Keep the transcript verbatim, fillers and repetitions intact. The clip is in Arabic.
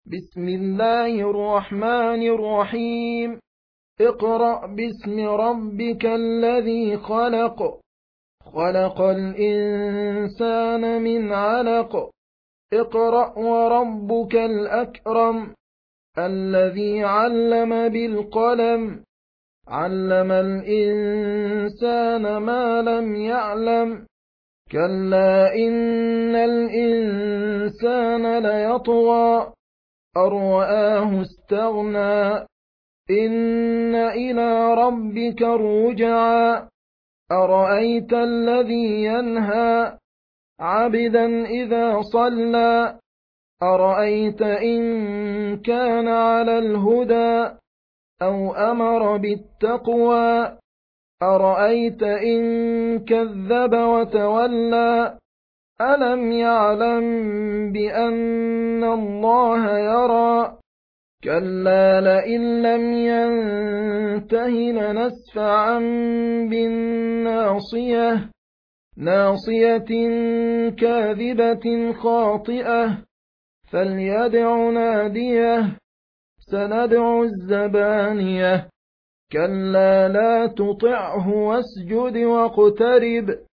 بسم الله الرحمن الرحيم. اقرأ باسم ربك الذي خلق خلق الإنسان من علق اقرأ وربك الأكرم الذي علم بالقلم علم الإنسان ما لم يعلم كلا إن الإنسان ليطغى أن رآه استغنى إن إلى ربك الرجعى أرأيت الذي ينهى عبدا إذا صلى أرأيت إن كان على الهدى أو أمر بالتقوى أرأيت إن كذب وتولى ألم يعلم بأن الله يرى كلا لئن لم ينته لنسفعا بالناصية ناصية كاذبة خاطئة فليدع ناديه سندع الزبانية كلا لا تطعه واسجد واقترب